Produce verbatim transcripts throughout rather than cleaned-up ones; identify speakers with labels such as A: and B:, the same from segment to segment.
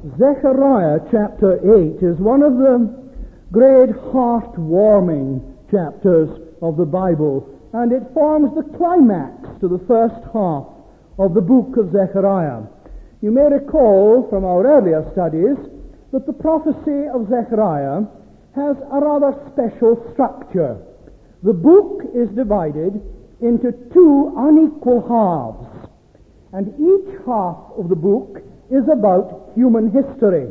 A: Zechariah chapter eight is one of the great heart-warming chapters of the Bible, and it forms the climax to the first half of the book of Zechariah. You may recall from our earlier studies that the prophecy of Zechariah has a rather special structure. The book is divided into two unequal halves, and each half of the book is about human history.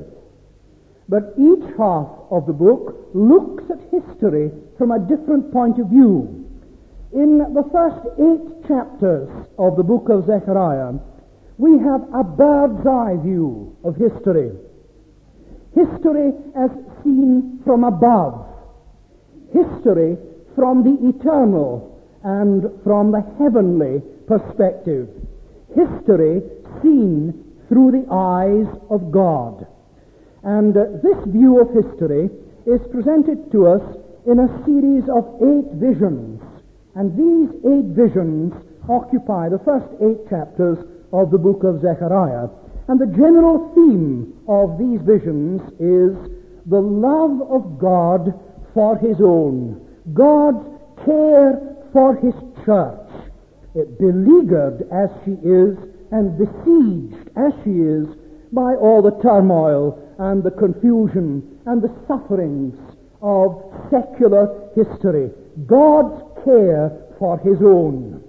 A: But each half of the book looks at history from a different point of view. In the first eight chapters of the book of Zechariah, we have a bird's eye view of history. History as seen from above. History from the eternal and from the heavenly perspective. History seen through the eyes of God. And uh, this view of history is presented to us in a series of eight visions. And these eight visions occupy the first eight chapters of the book of Zechariah. And the general theme of these visions is the love of God for His own. God's care for His church, beleaguered as she is and besieged as she is by all the turmoil and the confusion and the sufferings of secular history. God's care for His own.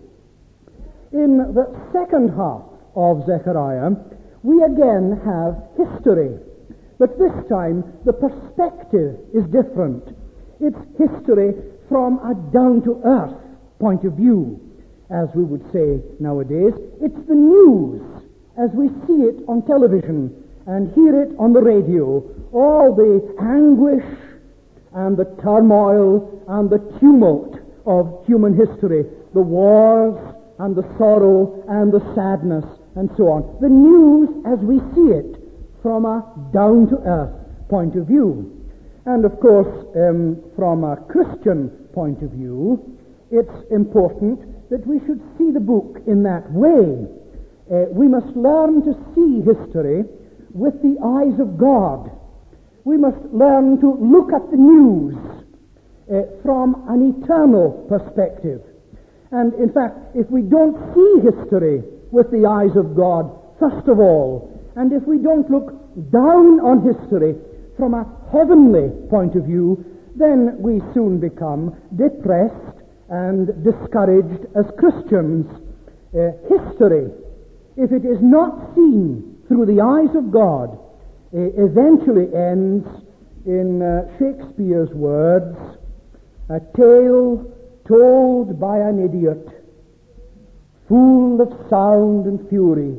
A: In the second half of Zechariah, we again have history, but this time the perspective is different. It's history from a down-to-earth point of view, as we would say nowadays. It's the news as we see it on television and hear it on the radio, all the anguish and the turmoil and the tumult of human history, the wars and the sorrow and the sadness and so on. The news as we see it from a down-to-earth point of view. And of course, um, from a Christian point of view, it's important that we should see the book in that way. Uh, we must learn to see history with the eyes of God. We must learn to look at the news uh, from an eternal perspective. And in fact, if we don't see history with the eyes of God, first of all, and if we don't look down on history from a heavenly point of view, then we soon become depressed and discouraged as Christians. Uh, history, if it is not seen through the eyes of God, uh, eventually ends in uh, Shakespeare's words, a tale told by an idiot, full of sound and fury,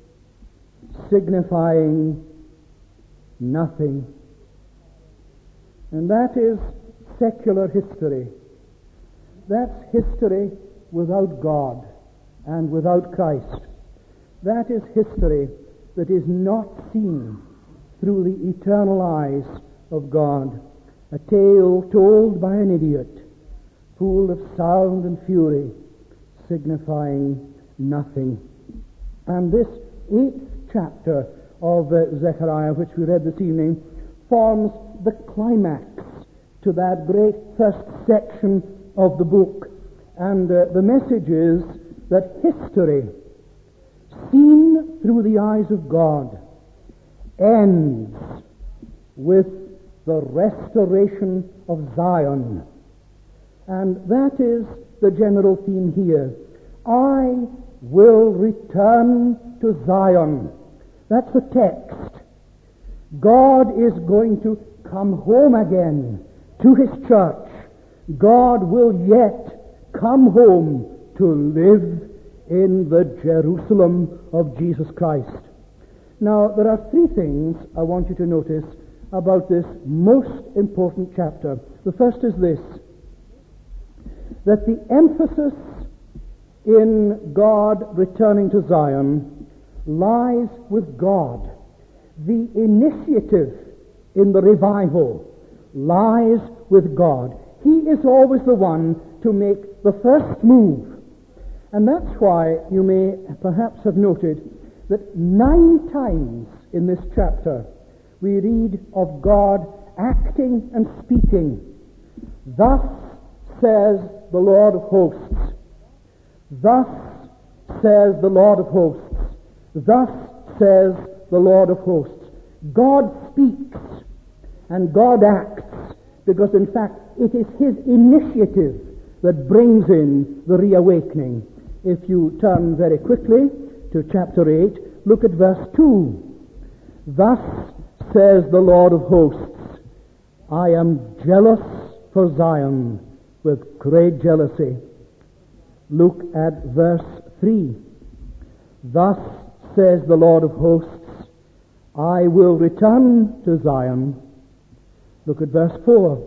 A: signifying nothing. And that is secular history. That's history without God and without Christ. That is history that is not seen through the eternal eyes of God. A tale told by an idiot, full of sound and fury, signifying nothing. And this eighth chapter of uh, Zechariah, which we read this evening, forms the climax to that great first section of the book. And uh, the message is that history, seen through the eyes of God, ends with the restoration of Zion. And that is the general theme here. I will return to Zion. That's the text. God is going to come home again to His church. God will yet come home to live in the Jerusalem of Jesus Christ. Now, there are three things I want you to notice about this most important chapter. The first is this, that the emphasis in God returning to Zion lies with God. The initiative in the revival lies with God. He is always the one to make the first move. And that's why you may perhaps have noted that nine times in this chapter. We read of God acting and speaking. Thus says the Lord of hosts. Thus says the Lord of hosts. Thus says the Lord of hosts. God speaks and God acts, because in fact it is his initiative that brings in the reawakening. If you turn very quickly to chapter eight, look at verse two. Thus says the Lord of hosts, I am jealous for Zion with great jealousy. Look at verse three. Thus says the Lord of hosts, I will return to Zion. Look at verse four.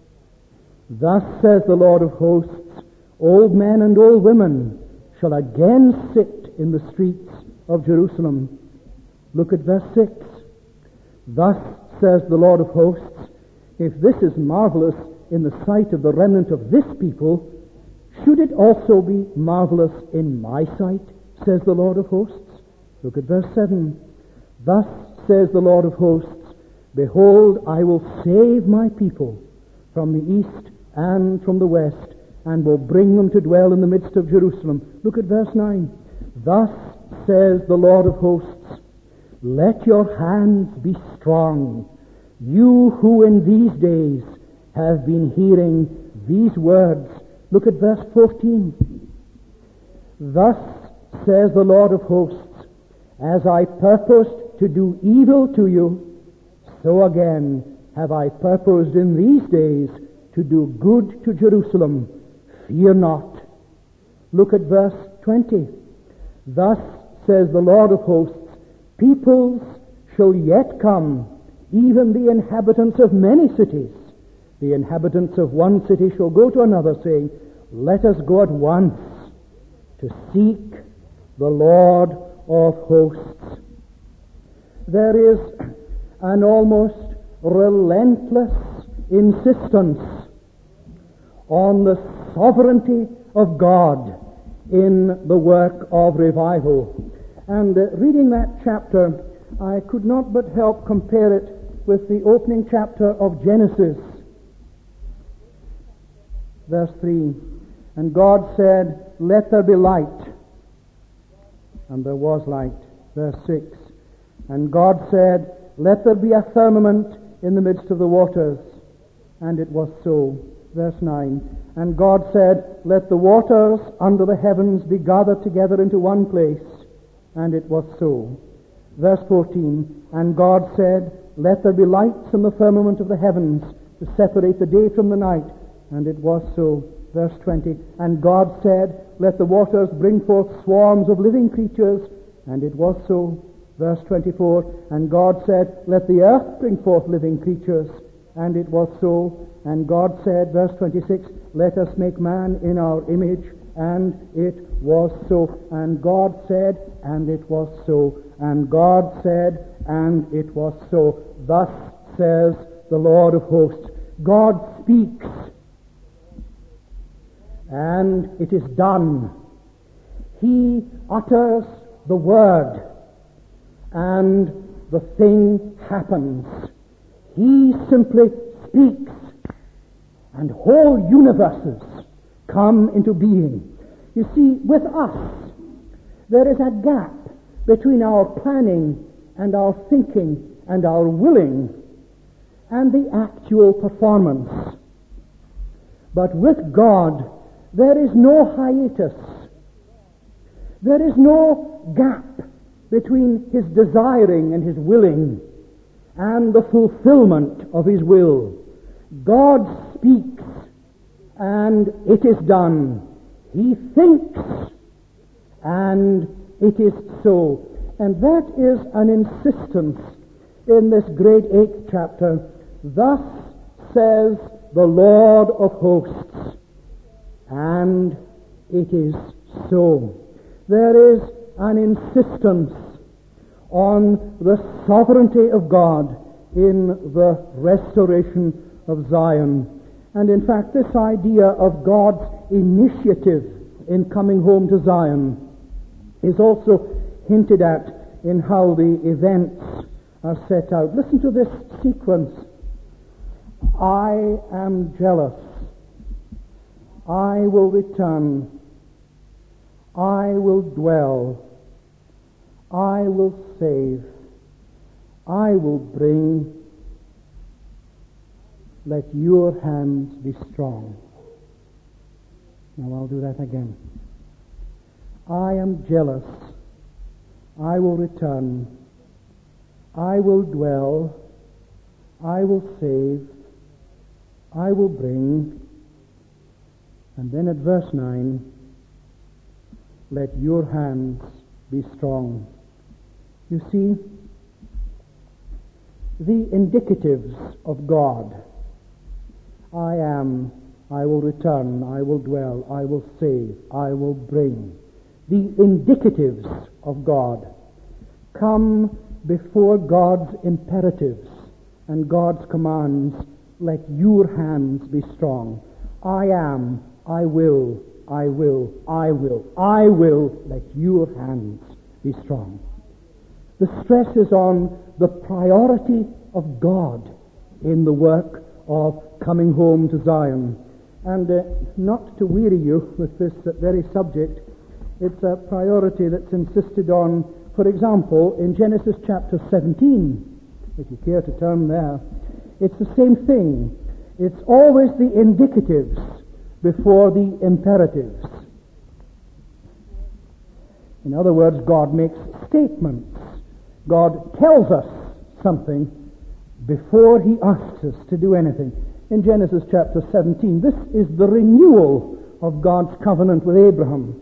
A: Thus says the Lord of hosts, old men and old women shall again sit in the streets of Jerusalem. Look at verse six. Thus says the Lord of hosts, if this is marvelous in the sight of the remnant of this people, should it also be marvelous in my sight, says the Lord of hosts? Look at verse seven. Thus says the Lord of hosts, behold, I will save my people from the east and from the west, and will bring them to dwell in the midst of Jerusalem. Look at verse nine. Thus says the Lord of hosts, let your hands be strong, you who in these days have been hearing these words. Look at verse fourteen. Thus says the Lord of hosts, as I purposed to do evil to you, so again have I purposed in these days to do good to Jerusalem. Fear not. Look at verse twenty. Thus says the Lord of hosts, peoples shall yet come, even the inhabitants of many cities. The inhabitants of one city shall go to another, saying, let us go at once to seek the Lord of hosts. There is an almost relentless insistence on the sovereignty of God in the work of revival. And uh, reading that chapter, I could not but help compare it with the opening chapter of Genesis. Verse three, and God said, let there be light. And there was light. Verse six, and God said, let there be a firmament in the midst of the waters. And it was so. Verse nine, and God said, let the waters under the heavens be gathered together into one place. And it was so. Verse fourteen, and God said, let there be lights in the firmament of the heavens to separate the day from the night. And it was so. Verse twenty, and God said, let the waters bring forth swarms of living creatures. And it was so. Verse twenty-four, and God said, let the earth bring forth living creatures. And it was so. And God said, verse twenty-six, let us make man in our image. And it was so. And God said, and it was so. And God said, and it was so. Thus says the Lord of hosts. God speaks, and it is done. He utters the word, and the thing happens. He simply speaks, and whole universes come into being. You see, with us, there is a gap between our planning and our thinking and our willing and the actual performance. But with God, there is no hiatus. There is no gap between his desiring and his willing and the fulfillment of his will. God speaks, and it is done. He thinks, and it is so. And that is an insistence in this great eighth chapter. Thus says the Lord of hosts, and it is so. There is an insistence on the sovereignty of God in the restoration of Zion. And in fact, this idea of God's initiative in coming home to Zion is also hinted at in how the events are set out. Listen to this sequence. I am jealous. I will return. I will dwell. I will save. I will bring. Let your hands be strong. Now I'll do that again. I am jealous. I will return. I will dwell. I will save. I will bring. And then at verse nine, let your hands be strong. You see, the indicatives of God, I am, I will return, I will dwell, I will save, I will bring. The indicatives of God come before God's imperatives and God's commands. Let your hands be strong. I am, I will, I will, I will, I will, let your hands be strong. The stress is on the priority of God in the work of coming home to Zion. And uh, not to weary you with this uh, very subject, it's a priority that's insisted on, for example, in Genesis chapter seventeen, if you care to turn there. It's the same thing. It's always the indicatives before the imperatives. In other words, God makes statements. God tells us something before he asks us to do anything. In Genesis chapter seventeen, this is the renewal of God's covenant with Abraham.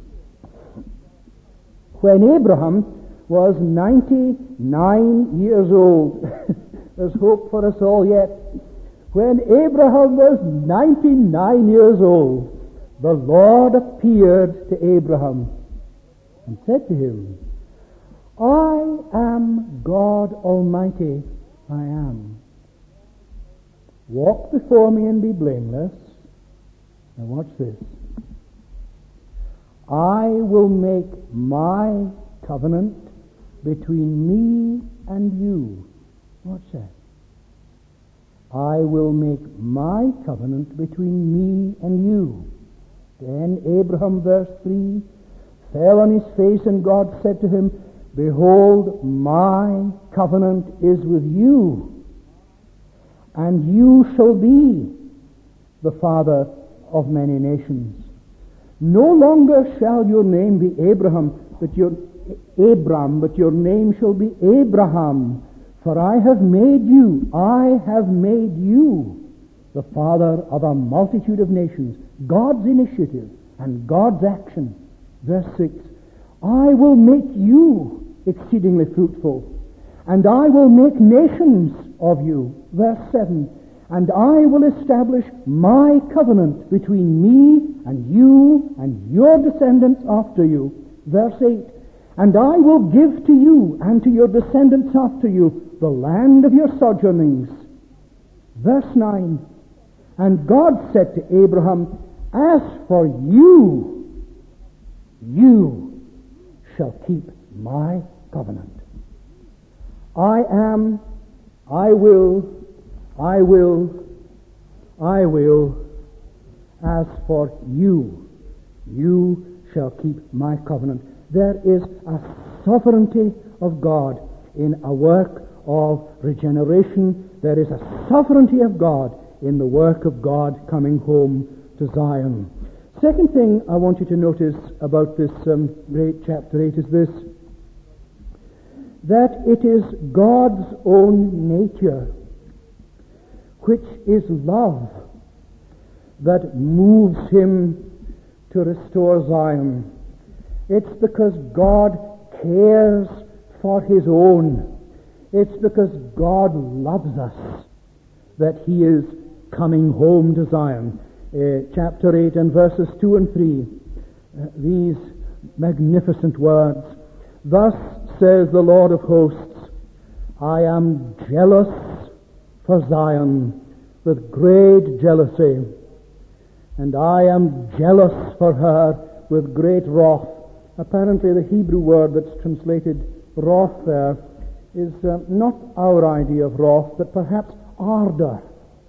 A: When Abraham was ninety-nine years old, there's hope for us all yet. When Abraham was ninety-nine years old, the Lord appeared to Abraham and said to him, I am God Almighty, I am. Walk before me and be blameless. Now watch this. I will make my covenant between me and you. Watch that. I will make my covenant between me and you. Then Abraham, verse three, fell on his face, and God said to him, Behold, my covenant is with you, and you shall be the father of many nations. No longer shall your name be Abraham, but your Abram, but your name shall be Abraham. For I have made you, I have made you the father of a multitude of nations. God's initiative and God's action. Verse six, I will make you exceedingly fruitful, and I will make nations of you. Verse seven, and I will establish my covenant between me and you and your descendants after you. Verse eight, and I will give to you and to your descendants after you the land of your sojournings. Verse nine, and God said to Abraham, As for you, you shall keep my covenant. I am, I will, I will, I will. As for you, you shall keep my covenant. There is a sovereignty of God in a work of regeneration. There is a sovereignty of God in the work of God coming home to Zion. Second thing I want you to notice about this um, great chapter eight is this, that it is God's own nature, which is love, that moves him to restore Zion. It's because God cares for his own. It's because God loves us that he is coming home to Zion. Uh, chapter eight and verses two and three, uh, these magnificent words. Thus says the Lord of hosts, I am jealous for Zion with great jealousy, and I am jealous for her with great wrath. Apparently the Hebrew word that's translated wrath there is uh, not our idea of wrath, but perhaps ardor.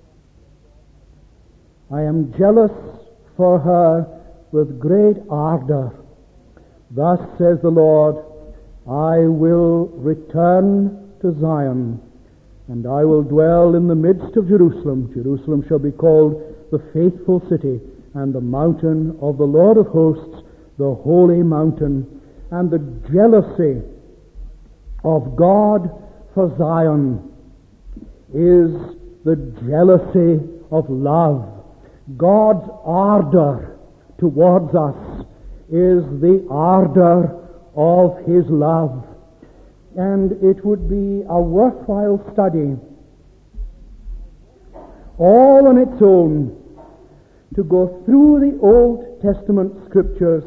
A: I am jealous for her with great ardor. Thus says the Lord, I will return to Zion, and I will dwell in the midst of Jerusalem. Jerusalem shall be called the faithful city, and the mountain of the Lord of hosts, the holy mountain. And the jealousy of God for Zion is the jealousy of love. God's ardor towards us is the ardor of His love. And it would be a worthwhile study, all on its own, to go through the Old Testament Scriptures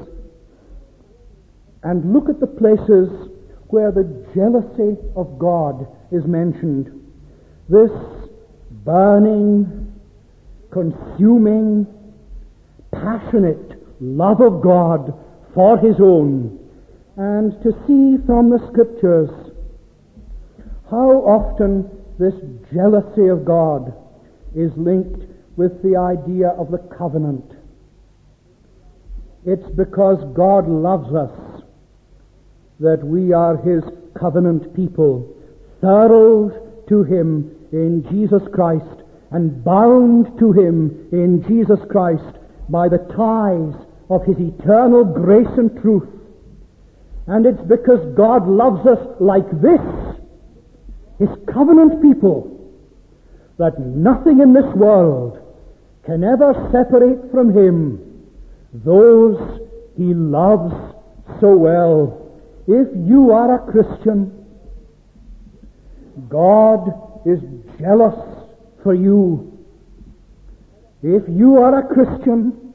A: and look at the places where the jealousy of God is mentioned. This burning, consuming, passionate love of God for His own, and to see from the Scriptures how often this jealousy of God is linked with the idea of the covenant. It's because God loves us that we are His covenant people, furrowed to Him in Jesus Christ and bound to Him in Jesus Christ by the ties of His eternal grace and truth. And it's because God loves us like this, His covenant people, that nothing in this world can ever separate from Him those He loves so well. If you are a Christian, God is jealous for you. If you are a Christian,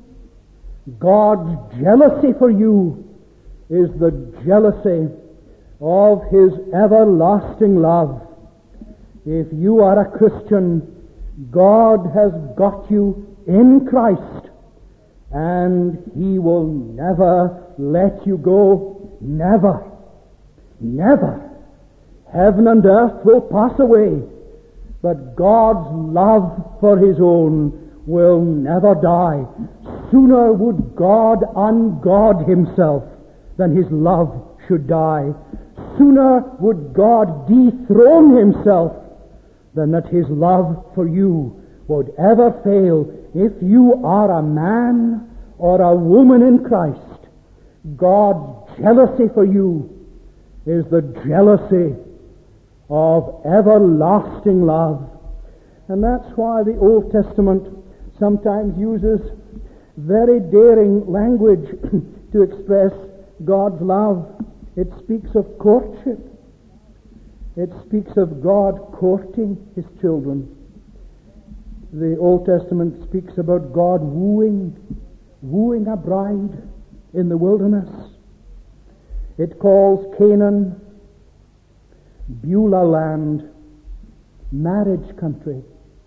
A: God's jealousy for you is the jealousy of His everlasting love. If you are a Christian, God has got you in Christ, and He will never let you go. Never. Never. Heaven and earth will pass away, but God's love for His own will never die. Sooner would God ungod Himself than His love should die. Sooner would God dethrone Himself than that His love for you would ever fail. If you are a man or a woman in Christ, God's jealousy for you is the jealousy of everlasting love. And that's why the Old Testament sometimes uses very daring language to express God's love. It speaks of courtship. It speaks of God courting His children. The Old Testament speaks about God wooing, wooing a bride in the wilderness. It calls Canaan Beulah land, marriage country.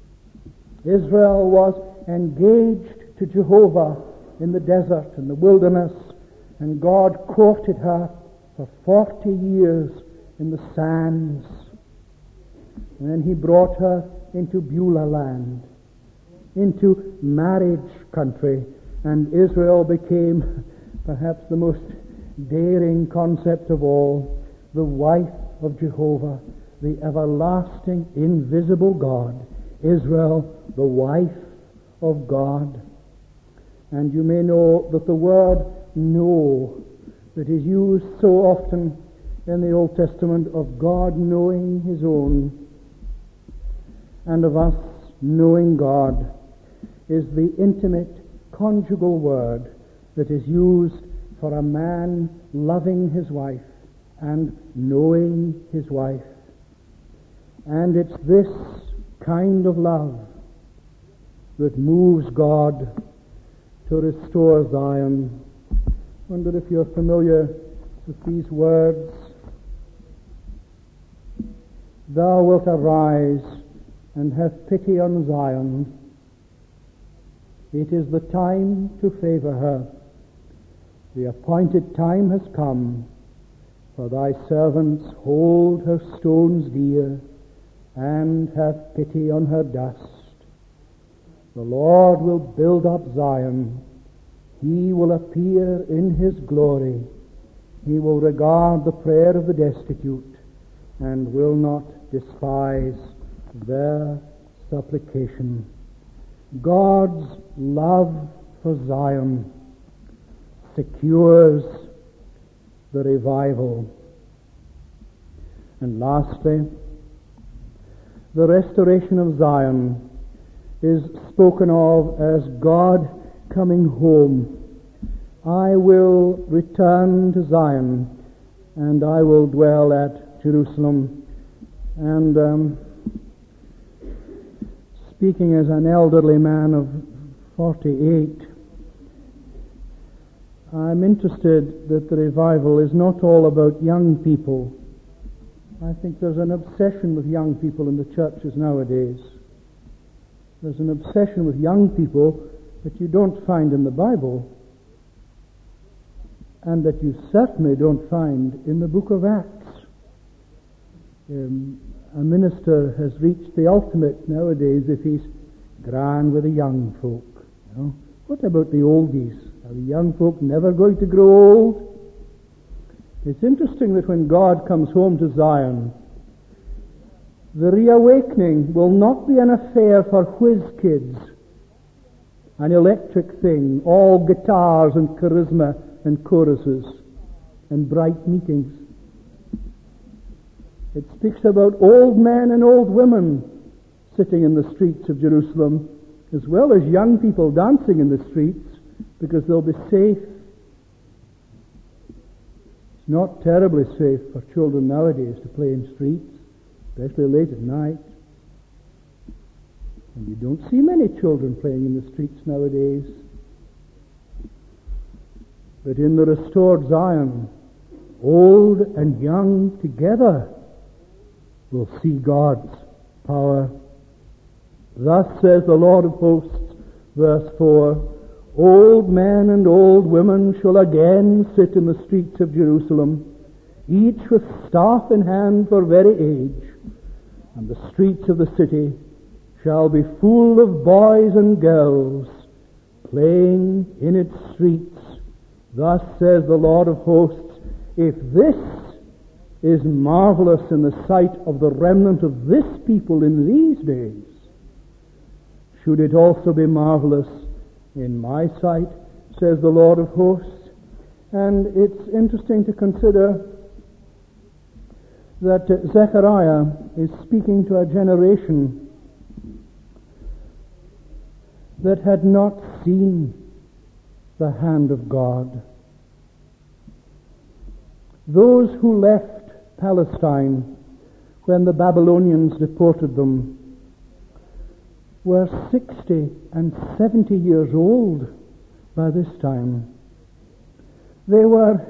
A: Israel was engaged to Jehovah in the desert, in the wilderness, and God courted her for forty years in the sands. And then He brought her into Beulah land, into marriage country, and Israel became perhaps the most daring concept of all, the wife of Jehovah, the everlasting, invisible God. Israel, the wife of God. And you may know that the word know that is used so often in the Old Testament of God knowing His own and of us knowing God is the intimate conjugal word that is used for a man loving his wife and knowing his wife. And it's this kind of love that moves God to restore Zion. I wonder if you're familiar with these words. Thou wilt arise and have pity on Zion. It is the time to favor her. The appointed time has come For thy servants hold her stones dear, and have pity on her dust. The Lord will build up Zion. He will appear in his glory. He will regard the prayer of the destitute, and will not despise their supplication. God's love for Zion secures the revival. And lastly, the restoration of Zion is spoken of as God coming home. I will return to Zion, and I will dwell at Jerusalem. And um, speaking as an elderly man of forty-eight, I'm interested that the revival is not all about young people. I think there's an obsession with young people in the churches nowadays. There's an obsession with young people that you don't find in the Bible, and that you certainly don't find in the book of Acts. Um, a minister has reached the ultimate nowadays if he's grand with the young folk. You know? What about the oldies? Are the young folk never going to grow old? It's interesting that when God comes home to Zion, the reawakening will not be an affair for whiz kids, an electric thing, all guitars and charisma and choruses and bright meetings. It speaks about old men and old women sitting in the streets of Jerusalem, as well as young people dancing in the streets, because they'll be safe. It's not terribly safe for children nowadays to play in streets, especially late at night. And you don't see many children playing in the streets nowadays. But in the restored Zion, old and young together will see God's power. Thus says the Lord of hosts, verse four, old men and old women shall again sit in the streets of Jerusalem, each with staff in hand for very age, and the streets of the city shall be full of boys and girls playing in its streets. Thus says the Lord of hosts, if this is marvelous in the sight of the remnant of this people in these days, should it also be marvelous in my sight, says the Lord of hosts. And it's interesting to consider that Zechariah is speaking to a generation that had not seen the hand of God. Those who left Palestine when the Babylonians deported them were sixty and seventy years old by this time. They were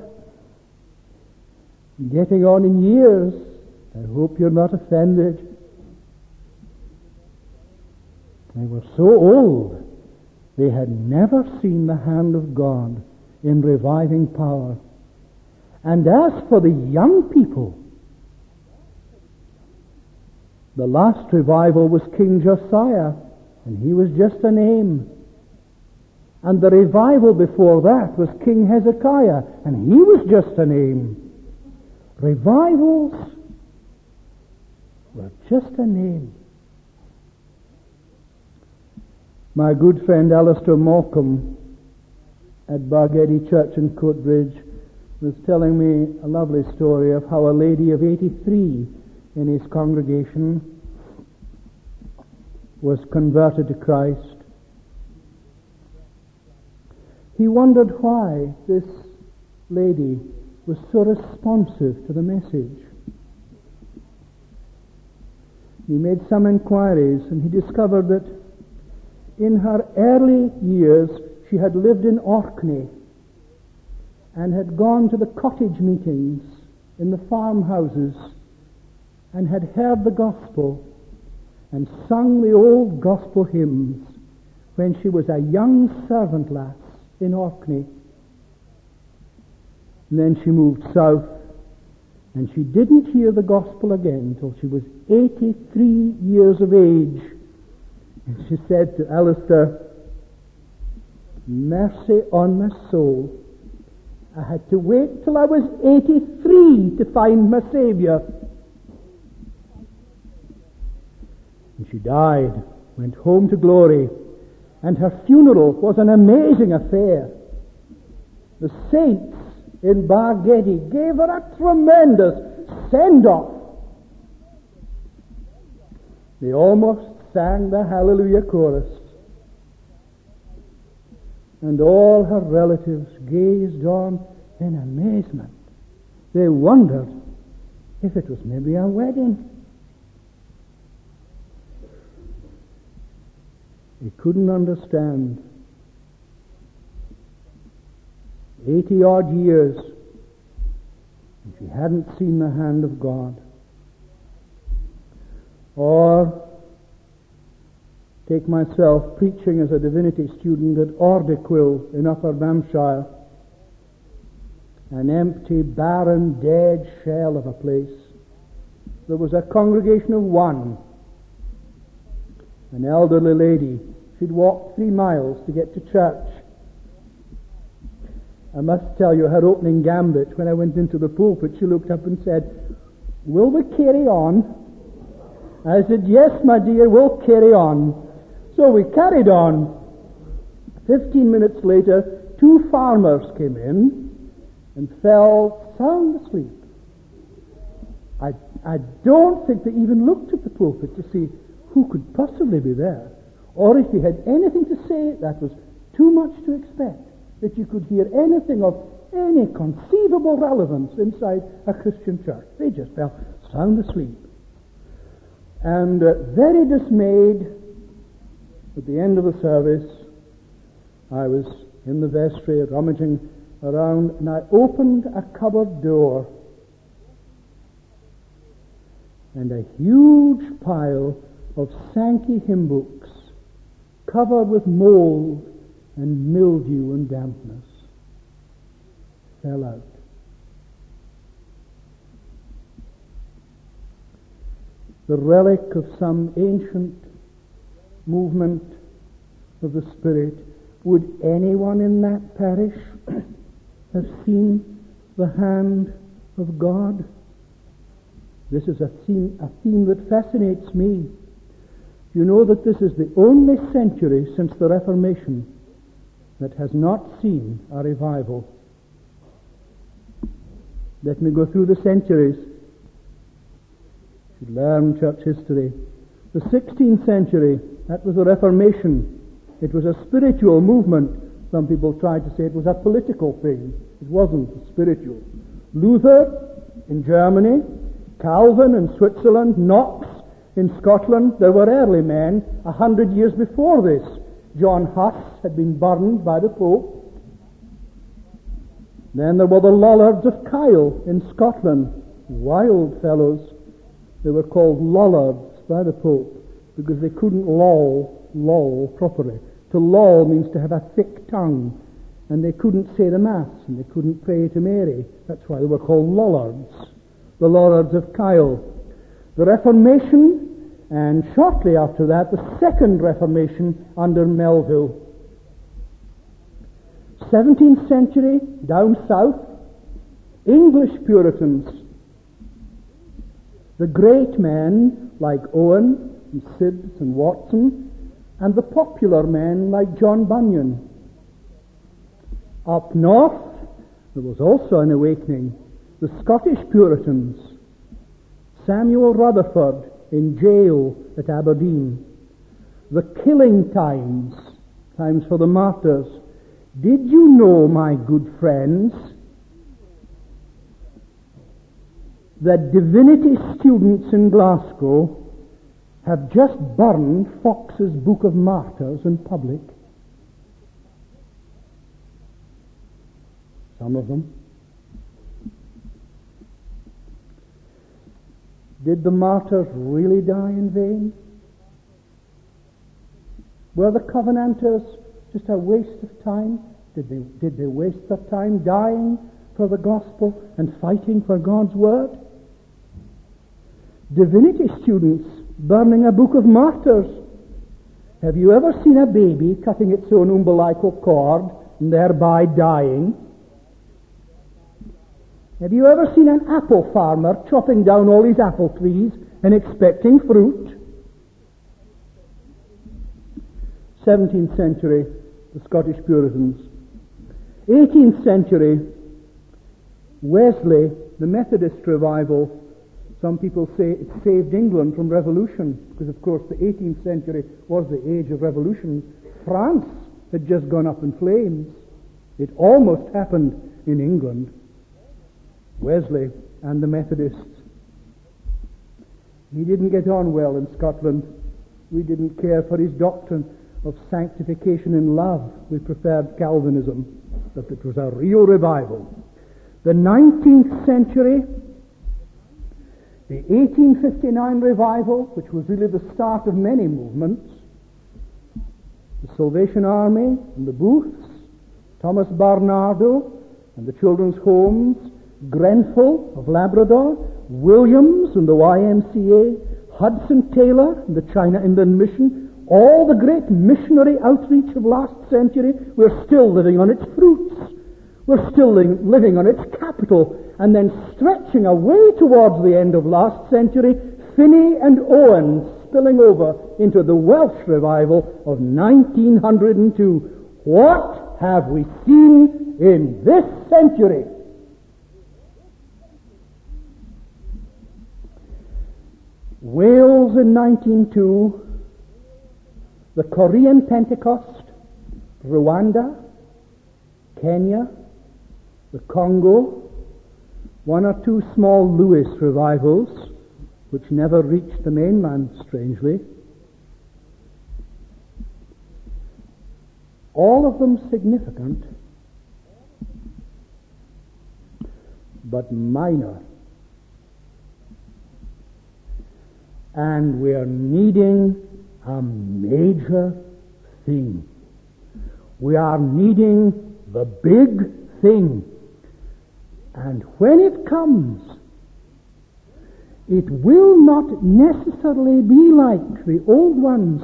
A: getting on in years. I hope you're not offended. They were so old, they had never seen the hand of God in reviving power. And as for the young people, the last revival was King Josiah, and he was just a name. And the revival before that was King Hezekiah, and he was just a name. Revivals were just a name. My good friend Alistair Malcolm at Bargedy Church in Coatbridge was telling me a lovely story of how a lady of eighty-three in his congregation was converted to Christ. He wondered why this lady was so responsive to the message. He made some inquiries, and he discovered that in her early years she had lived in Orkney and had gone to the cottage meetings in the farmhouses and had heard the gospel and sung the old gospel hymns when she was a young servant lass in Orkney. And then she moved south And she didn't hear the gospel again until she was eighty-three years of age. And she said to Alistair, "Mercy on my soul. I had to wait till I was eighty-three to find my Saviour." And she died, went home to glory, and her funeral was an amazing affair. The saints in Bargedi gave her a tremendous send-off. They almost sang the Hallelujah chorus. And all her relatives gazed on in amazement. They wondered if it was maybe a wedding. They couldn't understand. Eighty-odd years, and she hadn't seen the hand of God. Or take myself preaching as a divinity student at Ordequill in Upper Bamshire. An empty, barren, dead shell of a place. There was a congregation of one. An elderly lady. She'd walked three miles to get to church. I must tell you, her opening gambit, when I went into the pulpit, she looked up and said, "Will we carry on?" I said, "Yes, my dear, we'll carry on." So we carried on. Fifteen minutes later, two farmers came in and fell sound asleep. I, I don't think they even looked at the pulpit to see who could possibly be there, or if they had anything to say. That was too much to expect, that you could hear anything of any conceivable relevance inside a Christian church. They just fell sound asleep. And uh, very dismayed, at the end of the service, I was in the vestry rummaging around, and I opened a cupboard door, and a huge pile of Sankey hymn books, covered with mold and mildew and dampness, fell out. The relic of some ancient movement of the Spirit. Would anyone in that parish have seen the hand of God? This is a theme, a theme that fascinates me. You know that this is the only century since the Reformation that has not seen a revival. Let me go through the centuries. You should learn church history. The sixteenth century, that was the Reformation. It was a spiritual movement. Some people tried to say it was a political thing. It wasn't spiritual. Luther in Germany, Calvin in Switzerland, Knox in Scotland. There were early men a hundred years before this. John Huss had been burned by the Pope. Then there were the Lollards of Kyle in Scotland. Wild fellows. They were called Lollards by the Pope because they couldn't loll, loll properly. To loll means to have a thick tongue. And they couldn't say the Mass, and they couldn't pray to Mary. That's why they were called Lollards. The Lollards of Kyle. The Reformation, and shortly after that, the Second Reformation under Melville. seventeenth century, down south, English Puritans. The great men like Owen and Sibbs and Watson, and the popular men like John Bunyan. Up north, there was also an awakening. The Scottish Puritans, Samuel Rutherford in jail at Aberdeen, the killing times, times for the martyrs. Did you know, my good friends, that divinity students in Glasgow have just burned Fox's Book of Martyrs in public? Some of them. Did the martyrs really die in vain? Were the Covenanters just a waste of time? Did they, did they waste their time dying for the gospel and fighting for God's word? divinity students burning a book of martyrs. Have you ever seen a baby cutting its own umbilical cord and thereby dying? Have you ever seen an apple farmer chopping down all his apple trees and expecting fruit? seventeenth century, the Scottish Puritans. eighteenth century, Wesley, the Methodist revival. Some people say it saved England from revolution, because of course the eighteenth century was the age of revolution. France had just gone up in flames. It almost happened in England. Wesley and the Methodists. He didn't get on well in Scotland. We didn't care for his doctrine of sanctification in love. We preferred Calvinism, but it was a real revival. The nineteenth century, the eighteen fifty-nine revival, which was really the start of many movements, the Salvation Army and the Booths, Thomas Barnardo and the Children's Homes, Grenfell of Labrador, Williams and the Y M C A, Hudson Taylor and the China Inland Mission, all the great missionary outreach of last century, we're still living on its fruits. We're still living on its capital. And then stretching away towards the end of last century, Finney and Owen spilling over into the Welsh revival of nineteen oh two. What have we seen in this century? Wales in nineteen oh two, the Korean Pentecost, Rwanda, Kenya, the Congo, one or two small Lewis revivals, which never reached the mainland, strangely. All of them significant, but minor. And we are needing a major thing. We are needing the big thing. And when it comes, it will not necessarily be like the old ones.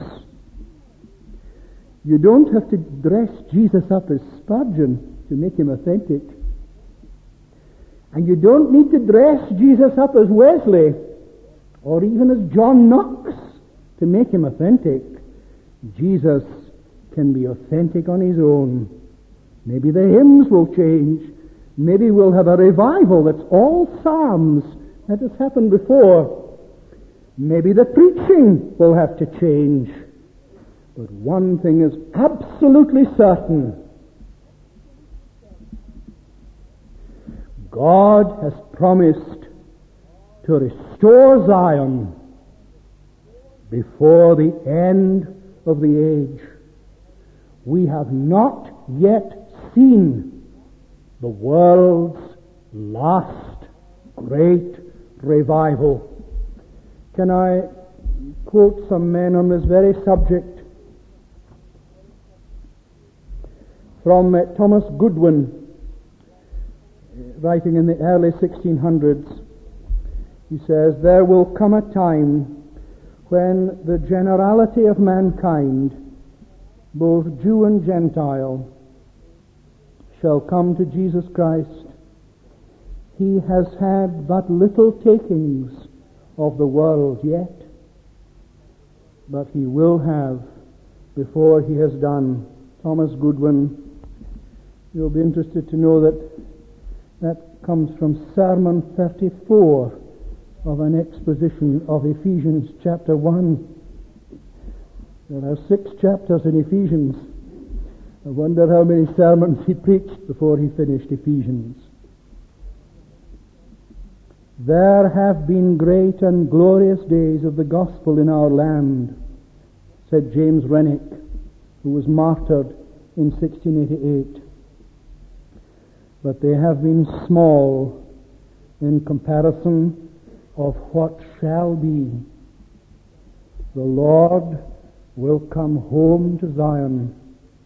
A: You don't have to dress Jesus up as Spurgeon to make him authentic. And you don't need to dress Jesus up as Wesley or even as John Knox to make him authentic. Jesus can be authentic on his own. Maybe the hymns will change. Maybe we'll have a revival that's all psalms. That has happened before. Maybe the preaching will have to change. But one thing is absolutely certain. God has promised to restore Zion before the end of the age. We have not yet seen the world's last great revival. Can I quote some men on this very subject? From uh, Thomas Goodwin, writing in the early sixteen hundreds, he says, "There will come a time when the generality of mankind, both Jew and Gentile, shall come to Jesus Christ. He has had but little takings of the world yet, but he will have before he has done." Thomas Goodwin. You'll be interested to know that that comes from Sermon thirty-four of an exposition of Ephesians chapter one. There are six chapters in Ephesians. I wonder how many sermons he preached before he finished Ephesians. "There have been great and glorious days of the gospel in our land," said James Renwick, who was martyred in sixteen eighty-eight. "But they have been small in comparison of what shall be. The Lord will come home to Zion."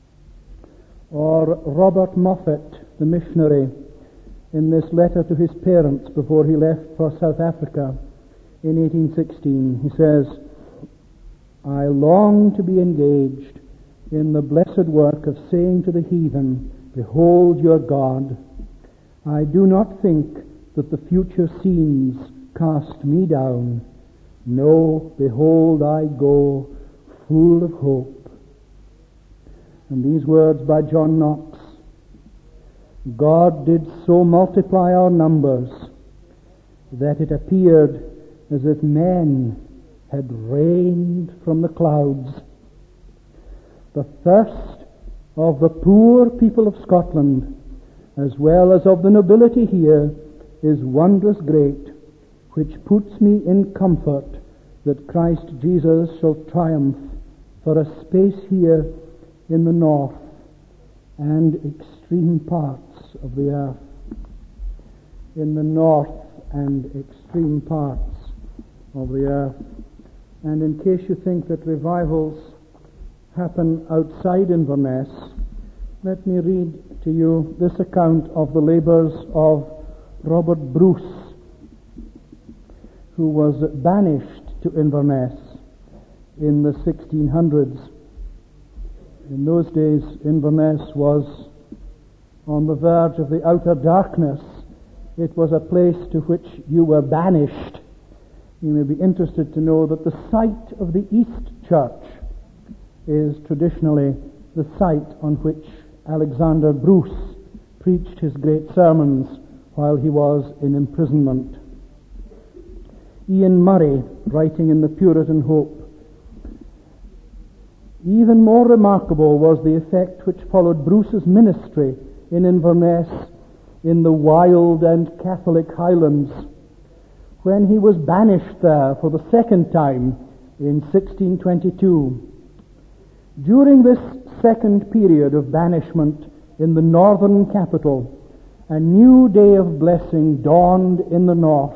A: Or Robert Moffat, the missionary, in this letter to his parents before he left for South Africa, in eighteen sixteen. He says, I long to be engaged in the blessed work of saying to the heathen, behold your God. I do not think that the future scenes cast me down. No, behold, I go full of hope. And these words by John Knox, God did so multiply our numbers that it appeared as if men had rained from the clouds. The thirst of the poor people of Scotland, as well as of the nobility here, is wondrous great, which puts me in comfort that Christ Jesus shall triumph for a space here in the north and extreme parts of the earth. In the north and extreme parts of the earth. And in case you think that revivals happen outside Inverness, let me read to you this account of the labours of Robert Bruce, who was banished to Inverness in the sixteen hundreds. In those days, Inverness was on the verge of the outer darkness. It was a place to which you were banished. You may be interested to know that the site of the East Church is traditionally the site on which Alexander Bruce preached his great sermons while he was in imprisonment. Ian Murray, writing in the Puritan Hope, even more remarkable was the effect which followed Bruce's ministry in Inverness in the wild and Catholic Highlands, when he was banished there for the second time in sixteen twenty-two. During this second period of banishment in the northern capital, a new day of blessing dawned in the north.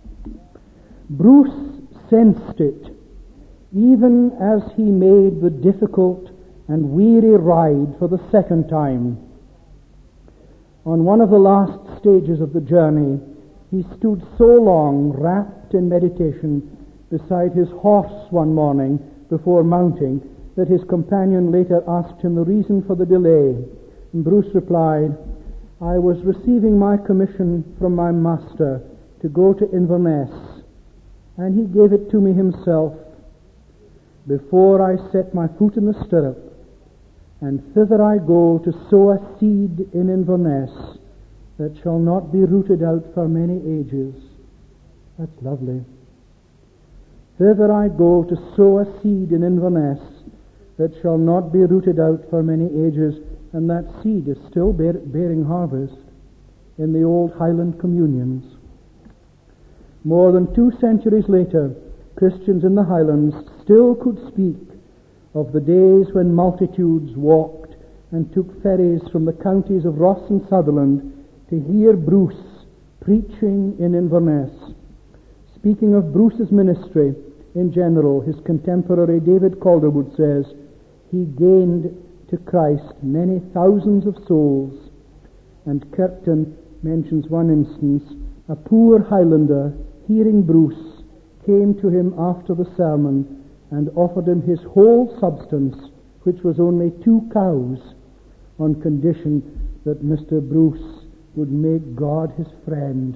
A: Bruce sensed it, even as he made the difficult and weary ride for the second time. On one of the last stages of the journey, he stood so long wrapped in meditation beside his horse one morning before mounting that his companion later asked him the reason for the delay. And Bruce replied, I was receiving my commission from my master to go to Inverness, and he gave it to me himself before I set my foot in the stirrup, and thither I go to sow a seed in Inverness that shall not be rooted out for many ages. That's lovely. Thither I go to sow a seed in Inverness that shall not be rooted out for many ages, and that seed is still bear, bearing harvest in the old Highland communions. More than two centuries later, Christians in the Highlands still could speak of the days when multitudes walked and took ferries from the counties of Ross and Sutherland to hear Bruce preaching in Inverness. Speaking of Bruce's ministry in general, his contemporary David Calderwood says, he gained to Christ many thousands of souls. And Kirkton mentions one instance, a poor Highlander, hearing Bruce, came to him after the sermon and offered him his whole substance, which was only two cows, on condition that Mister Bruce would make God his friend.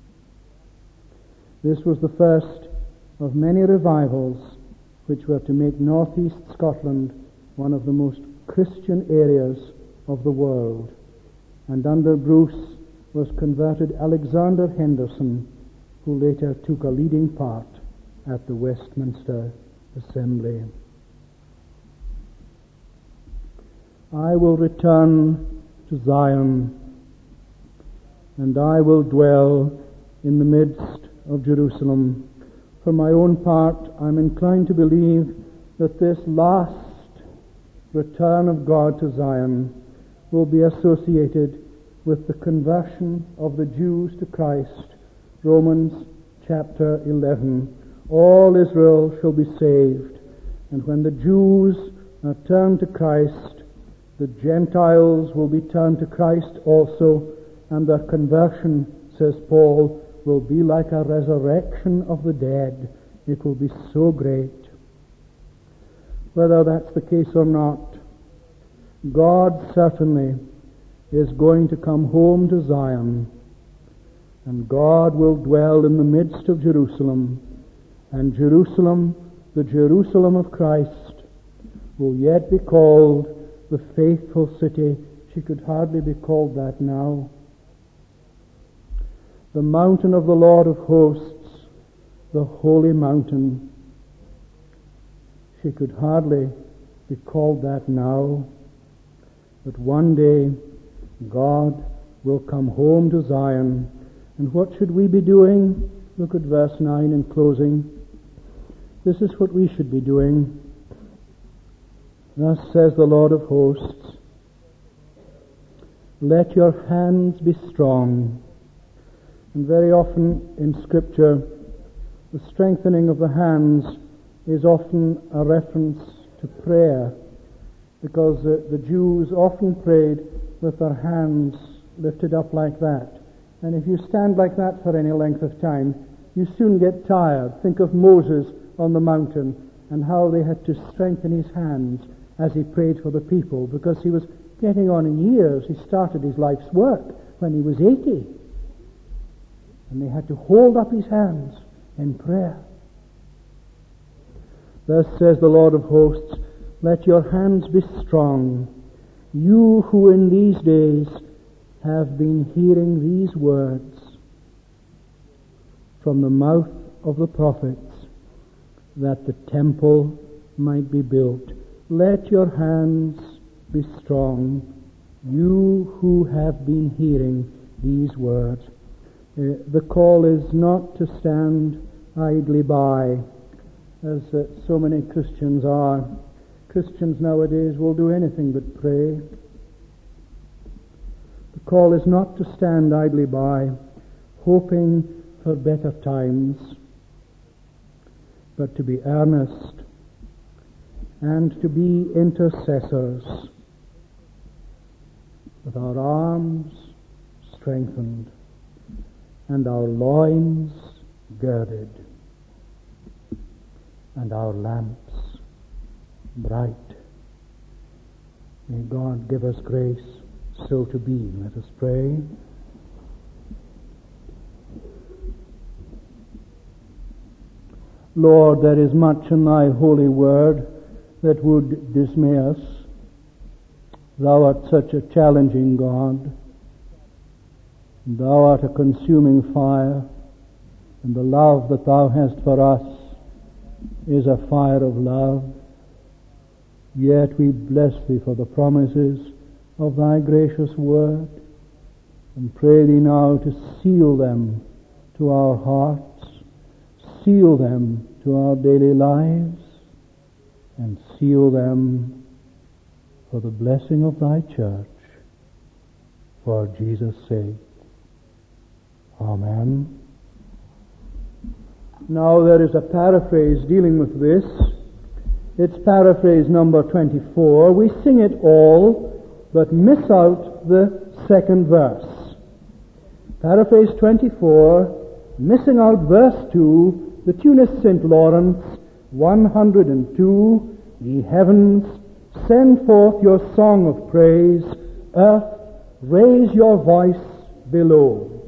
A: This was the first of many revivals which were to make northeast Scotland one of the most Christian areas of the world. And under Bruce was converted Alexander Henderson, who later took a leading part at the Westminster Assembly. I will return to Zion, and I will dwell in the midst of Jerusalem. For my own part, I'm inclined to believe that this last return of God to Zion will be associated with the conversion of the Jews to Christ. Romans chapter eleven. All Israel shall be saved, and when the Jews are turned to Christ, the Gentiles will be turned to Christ also, and their conversion, says Paul, will be like a resurrection of the dead. It will be so great. Whether that's the case or not, God certainly is going to come home to Zion, and God will dwell in the midst of Jerusalem, and Jerusalem, the Jerusalem of Christ, will yet be called the faithful city. She could hardly be called that now. The mountain of the Lord of hosts, the holy mountain. She could hardly be called that now. But one day God will come home to Zion. And what should we be doing? Look at verse nine in closing. This is what we should be doing. Thus says the Lord of hosts, let your hands be strong. And very often in Scripture, the strengthening of the hands is often a reference to prayer, because the, the Jews often prayed with their hands lifted up like that. And if you stand like that for any length of time, you soon get tired. Think of Moses on the mountain and how they had to strengthen his hands as he prayed for the people, because he was getting on in years. He started his life's work when he was eighty. And they had to hold up his hands in prayer. Thus says the Lord of hosts, let your hands be strong, you who in these days have been hearing these words from the mouth of the prophets, that the temple might be built. Let your hands be strong, you who have been hearing these words. Uh, the call is not to stand idly by, as uh, so many Christians are. Christians nowadays will do anything but pray. The call is not to stand idly by, hoping for better times, but to be earnest and to be intercessors, with our arms strengthened and our loins girded and our lamps bright. May God give us grace so to be. Let us pray. Lord, there is much in thy holy word that would dismay us. Thou art such a challenging God. Thou art a consuming fire, and the love that thou hast for us is a fire of love. Yet we bless thee for the promises of thy gracious word, and pray thee now to seal them to our hearts, seal them to our daily lives, and seal them for the blessing of thy church, for Jesus' sake. Amen. Now there is a paraphrase dealing with this. It's paraphrase number twenty-four. We sing it all, but miss out the second verse. Paraphrase twenty-four, missing out verse two, the tune is Saint Lawrence, one hundred two, ye heavens, send forth your song of praise, earth, raise your voice below.